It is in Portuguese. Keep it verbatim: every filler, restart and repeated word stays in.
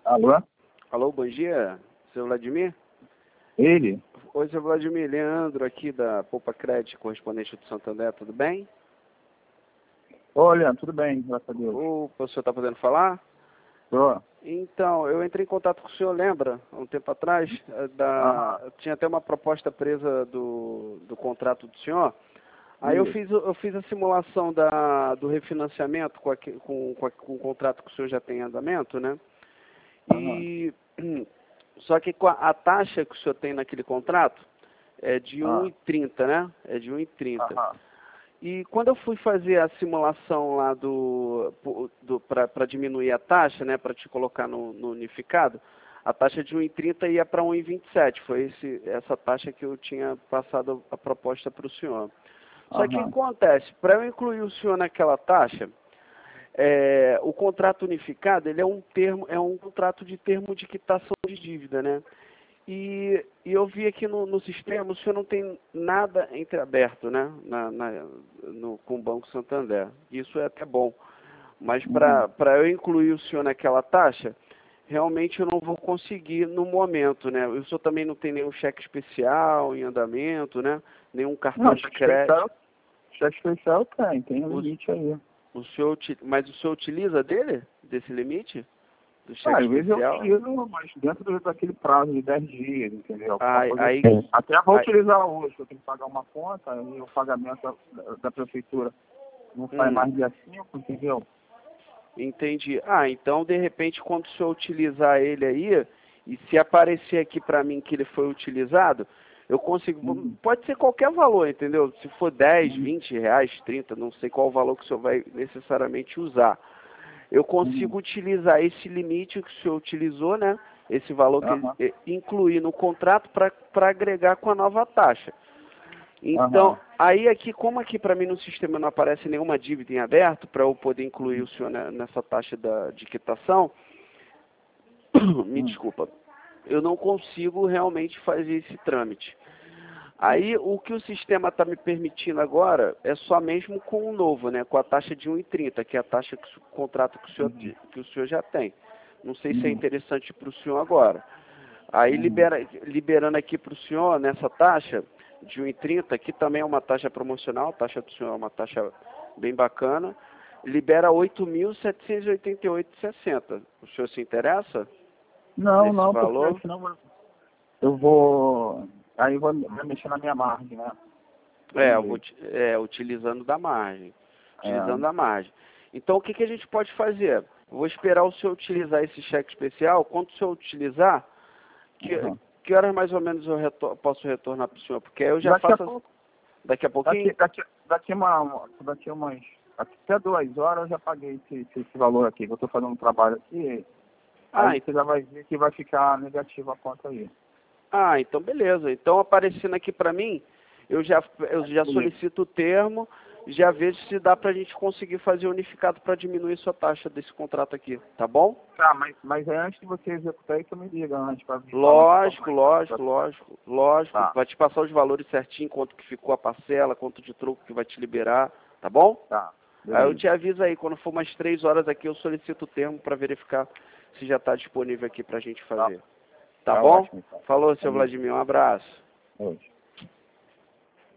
Alô? Alô, bom dia, seu Vladimir? Ele? Oi, seu Vladimir, Leandro aqui da Poupa Crédito, correspondente do Santander, tudo bem? Olha, tudo bem, graças a Deus. Opa, o senhor está podendo falar? Tô. Então, eu entrei em contato com o senhor, lembra? Há um tempo atrás, eh, Aham. da... tinha até uma proposta presa do, do contrato do senhor. Aí eu Isso. fiz, o- eu fiz a simulação da, do refinanciamento com, aque- com, com, a- com o contrato que o senhor já tem em andamento, né? Aham. E só que com a, a taxa que o senhor tem naquele contrato é de um Ah. e trinta, né? É de um e trinta. Aham. E quando eu fui fazer a simulação lá do, do para diminuir a taxa, né, para te colocar no, no unificado, a taxa de um e trinta ia para um e vinte e sete. Foi esse, essa taxa que eu tinha passado a proposta para o senhor. Só que o que Aham. acontece? Para eu incluir o senhor naquela taxa, é, o contrato unificado ele é um termo, é um contrato de termo de quitação de dívida, né? E, e eu vi aqui no, no sistema, o senhor não tem nada entreaberto, né? Na, na- no, com o Banco Santander. Isso é até bom. Mas Uhum. para eu incluir o senhor naquela taxa, realmente eu não vou conseguir no momento, né? O senhor também não tem nenhum cheque especial em andamento, né? Nenhum cartão Não, de cheque crédito. especial, cheque especial tem, tem um O, limite aí. o senhor, uti- mas o senhor utiliza dele? Desse limite? Do Ah, cheque às vezes eu especial? utilizo, mas dentro do- daquele prazo de dez dias, entendeu? Uma Aí, coisa aí, assim. Até vou aí- utilizar hoje, eu tenho que pagar uma conta e o pagamento da, da prefeitura não sai hum, mais dia cinco, entendeu? entendi. Ah, então de repente quando o senhor utilizar ele aí, e se aparecer aqui para mim que ele foi utilizado, eu consigo, Uhum. pode ser qualquer valor, entendeu? Se for dez, Uhum. vinte reais, trinta, não sei qual o valor que o senhor vai necessariamente usar. Eu Uhum. consigo utilizar esse limite que o senhor utilizou, né? Esse valor que ele, Aham. eh, incluir no contrato para agregar com a nova taxa. Então, Aham. aí aqui, como aqui para mim no sistema não aparece nenhuma dívida em aberto, para eu poder incluir o senhor ne- nessa taxa da, de quitação, me Uhum. desculpa, eu não consigo realmente fazer esse trâmite. Aí, o que o sistema está me permitindo agora é só mesmo com o novo, né? Com a taxa de um e trinta, que é a taxa que o contrato que o senhor, Uhum. que o senhor já tem. Não sei se é Uhum. interessante para o senhor agora. Aí, Uhum. libera, liberando aqui para o senhor, nessa taxa de um e trinta, que também é uma taxa promocional, a taxa do senhor é uma taxa bem bacana, libera oito mil setecentos e oitenta e oito vírgula sessenta. O senhor se interessa Não, nesse não, porque valor? senão eu vou. Aí vou, vou mexer na minha margem, né? É, Tem eu vou, jeito. uti- é, utilizando da margem. É. Utilizando da margem. Então, o que, que a gente pode fazer? Eu vou esperar o senhor utilizar esse cheque especial. Quando o senhor utilizar, que, Uhum. que horas mais ou menos eu retor posso retornar para o senhor? Porque aí eu já Daqui a faço as- pouco, daqui a daqui, pouquinho? daqui, daqui, uma, daqui umas. Até duas horas eu já paguei esse, esse, esse valor aqui, que eu estou fazendo um trabalho aqui. Ah, Aí você já vai ver que vai ficar negativa a conta aí. Ah, então beleza. Então aparecendo aqui para mim, eu já, eu Aí já comigo. solicito o termo, já vejo se dá para a gente conseguir fazer unificado para diminuir sua taxa desse contrato aqui, tá bom? Tá, mas, mas é antes de você executar isso, me liga antes para me falar que Lógico, como é que tá. lógico, lógico, lógico. Tá, Vai te passar os valores certinho, quanto que ficou a parcela, quanto de troco que vai te liberar, tá bom? tá. Aí eu Beleza. te aviso aí, quando for umas três horas aqui, eu solicito o termo para verificar se já está disponível aqui para a gente Tá, fazer. Tá tá bom? ótimo, então. Falou, seu Valeu. Vladimir, um abraço. Hoje.